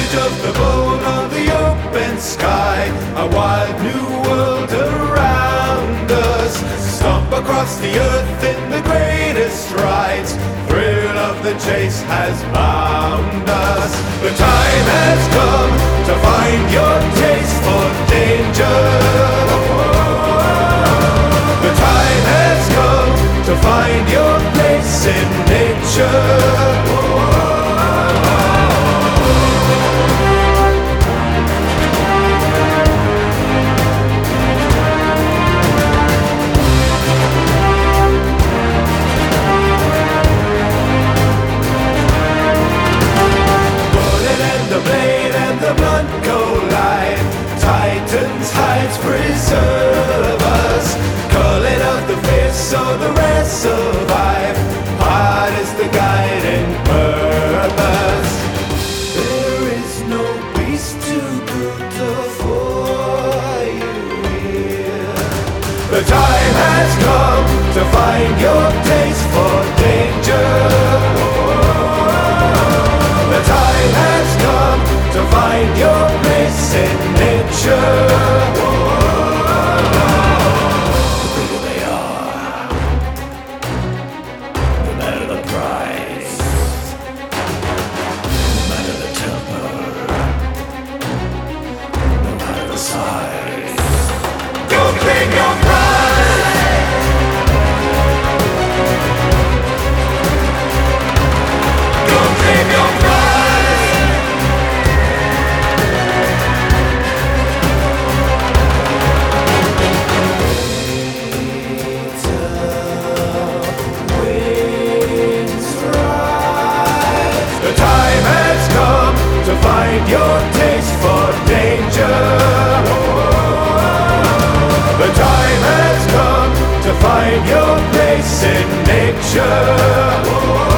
passage of the bone on the open sky, a wild new world around us. Stomp across the earth in the greatest strides, thrill of the chase has bound us. The time has come to find your taste for danger. The time has come to find your place in nature. Preserve us, calling out the face so the rest survive. Heart is the guiding purpose. There is no beast too brutal for you here. The time has come to find your taste for danger. The time has come to find your place in nature. Find your taste for danger. The time has come to find your place in nature.